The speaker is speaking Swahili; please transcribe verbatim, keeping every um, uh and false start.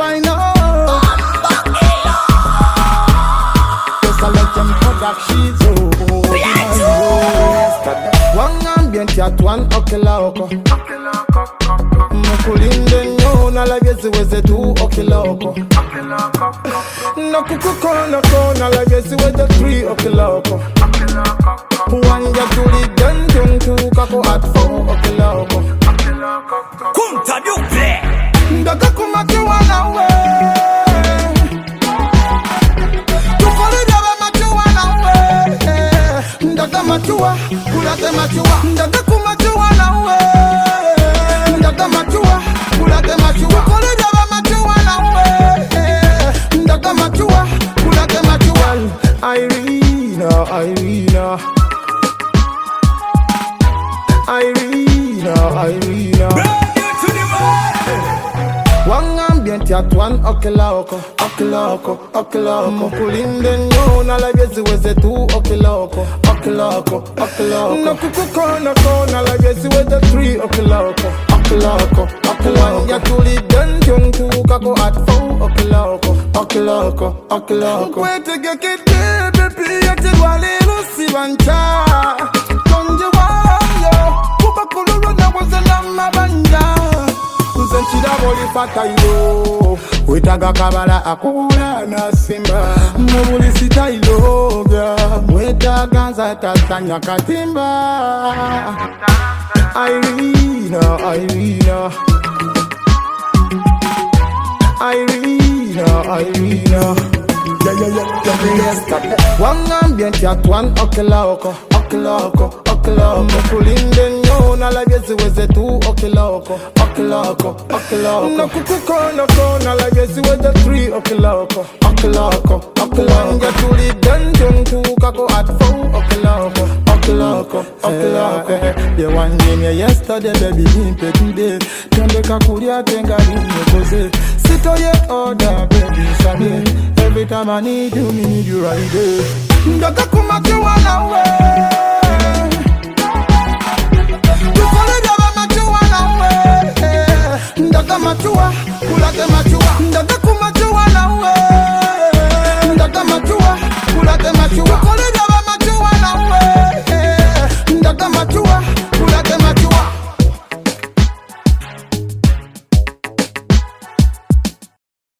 find out. Just a let them product sheets. One ambient at one okiloko. Mukulinde nyo na la viezi weze tu okiloko. No kukuko no ko na la viezi weze three okiloko. One ya tuli dungeon two kako at four okiloko. Kunta duple. Ndaka kumati wana we. Tukoli dawa mati wana we. Ndaka matiwa, kulate matiwa. Ndaka kumati wana we. Ndaka matiwa, kulate matiwa. Tukoli dawa mati wana we. Ndaka matiwa, kulate matiwa. Irina, Irina. Irina, Irina. One ambient at one okiloko, okiloko, okiloko. Mukulinde nyo na la viezi weze tu okiloko, okiloko, okiloko. No kukuko no ko na la viezi weze three okiloko, okiloko, okiloko. Ya tuli dungeon two kako at four okiloko, okiloko, okiloko. Kwete gekete baby ya tigwale lusi wancha. Konje wanyo, kuba kululu na wazela mabanja. Zenchida boli fatailo Wetaga kabala akula na simba Mwuli sitailo Wetaga zata tanya katimba Irina, Irina Irina, Irina Yeah, yeah, yeah, yeah, yeah. One ambient at one okiloko, okiloko, okiloko. Mukulinde nyo na la viezi weze tu okiloko, okiloko, okiloko. No kukuko no ko na la viezi weze three okiloko, okiloko, okiloko. Ya tuli dungeon two kako at four okiloko, okiloko, okiloko. The one game yesterday baby impe today. Tembe kakuria tenga rinye kose. Sito ye order baby sabe. Every time I need you, me need you right there. Ndaka kumati wana we.